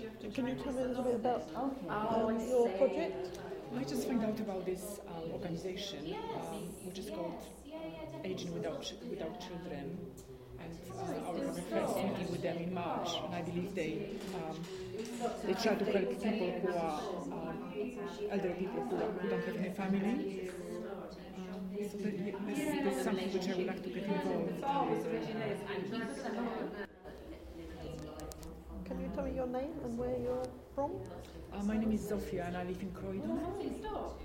Can you tell me a little bit about your project? I just found out about this organization, which is called Aging Without Children, and our first meeting with them in March. And I believe they try to help people who are elderly people who don't have any family. So this is something which I would like to get involved with. Can you tell me your name and where you're from? My name is Zofia and I live in Croydon.